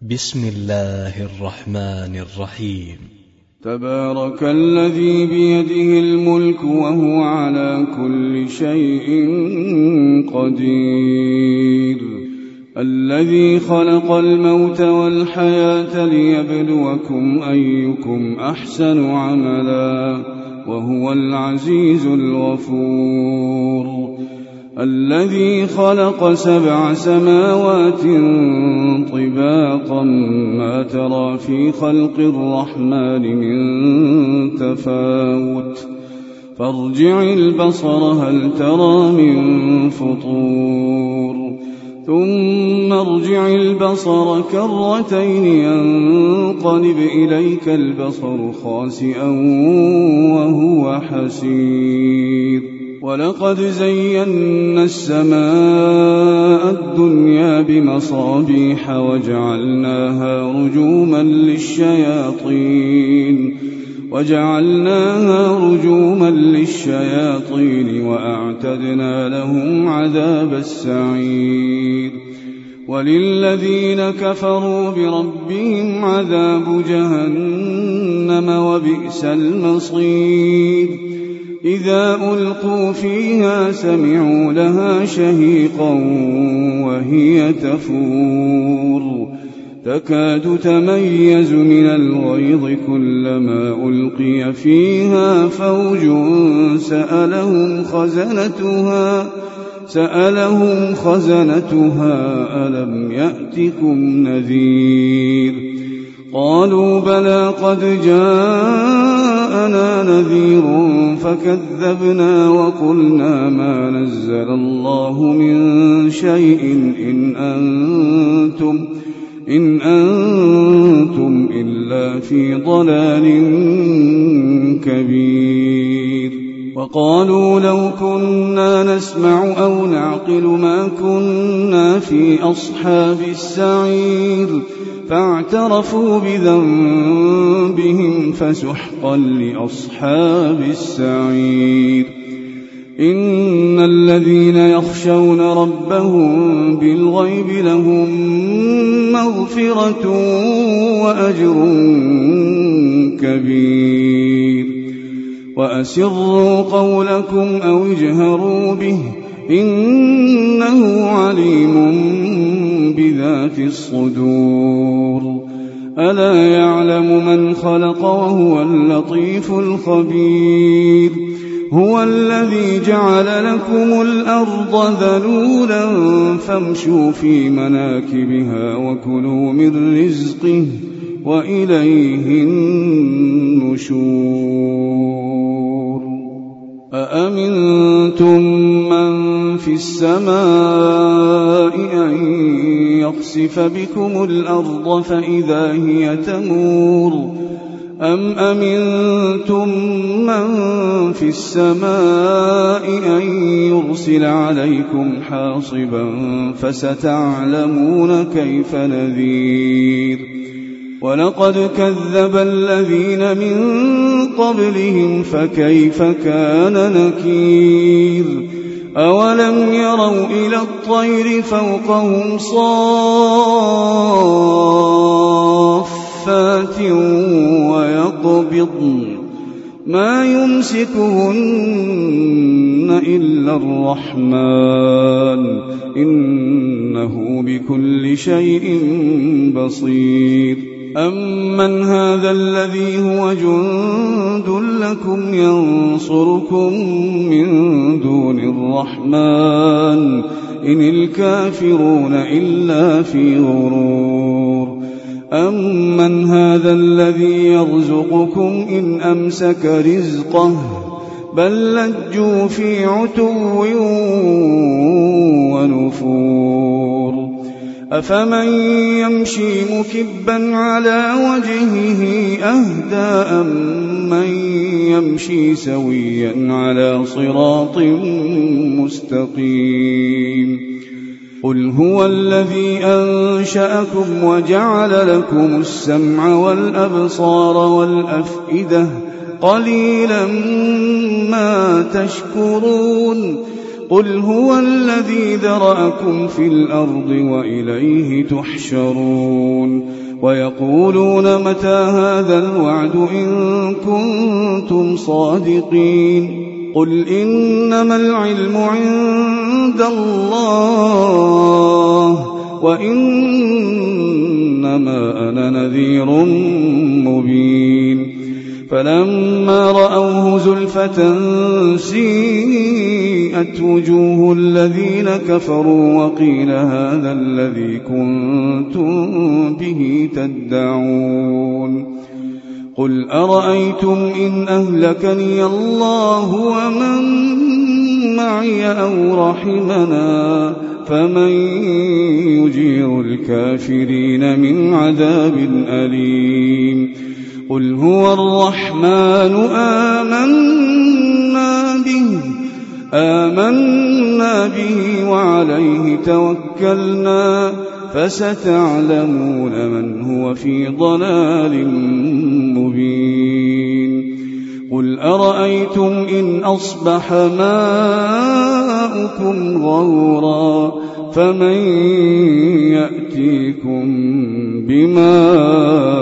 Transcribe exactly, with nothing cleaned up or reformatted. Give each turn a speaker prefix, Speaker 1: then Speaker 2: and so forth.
Speaker 1: بسم الله الرحمن الرحيم.
Speaker 2: تبارك الذي بيده الملك وهو على كل شيء قدير، الذي خلق الموت والحياة ليبلوكم أيكم أحسن عملا وهو العزيز الغفور، الذي خلق سبع سماوات طباقا ما ترى في خلق الرحمن من تفاوت فارجع البصر هل ترى من فطور ثم ارجع البصر كرتين ينقلب إليك البصر خاسئا وهو حسير، ولقد زينا السماء الدنيا بمصابيح وجعلناها رجوما للشياطين وجعلناها رجوما للشياطين وأعتدنا لهم عذاب السعير، وللذين كفروا بربهم عذاب جهنم وبئس المصير، إذا ألقوا فيها سمعوا لها شهيقا وهي تفور تكاد تميز من الغيظ كلما ألقي فيها فوج سألهم خزنتها سألهم خزنتها ألم يأتكم نذير، قالوا بلى قد جاءنا نذير فكذبنا وقلنا ما نزل الله من شيء إن أنتم إن أنتم إلا في ضلال كبير، وقالوا لو كنا نسمع أو نعقل ما كنا في أصحاب السعير، فاعترفوا بذنبهم فسحقا لأصحاب السعير، إن الذين يخشون ربهم بالغيب لهم مغفرة وأجر كبير، وأسروا قولكم أو اجهروا به إنه عليم بذات الصدور، ألا يعلم من خلق وهو اللطيف الخبير، هو الذي جعل لكم الأرض ذلولا فامشوا في مناكبها وكلوا من رزقه وإليه النشور، أأمنتم من في السماء أن يخسف بكم الأرض فإذا هي تمور، أم أمنتم من في السماء أن يرسل عليكم حاصبا فستعلمون كيف نذير، ولقد كذب الذين من قبلهم فكيف كان نكير، أولم يروا إلى الطير فوقهم صافات ويقبضن ما يمسكهن إلا الرحمن إنه بكل شيء بصير، أمن هذا الذي هو جند لكم ينصركم من دون الرحمن إن الكافرون إلا في غرور، أمن هذا الذي يرزقكم إن أمسك رزقه بل لجوا في عتو ونفور، أفمن يمشي مكبا على وجهه أهدى أمن يمشي سويا على صراط مستقيم، قل هو الذي أنشأكم وجعل لكم السمع والأبصار والأفئدة قليلا ما تشكرون، قل هو الذي ذرأكم في الأرض وإليه تحشرون ويقولون متى هذا الوعد إن كنتم صادقين قل إنما العلم عند الله وإنما أنا نذير مبين فلما رأوه زلفة سيئت وجوه الذين كفروا وقيل هذا الذي كنتم به تدعون قل أرأيتم إن أهلكني الله ومن معي أو رحمنا فمن يجير الكافرين من عذاب أليم قل هو الرحمن آمنا به آمنا به وعليه توكلنا فستعلمون من هو في ضلال مبين قل أرأيتم إن أصبح ماؤكم غورا فمن يأتيكم بماء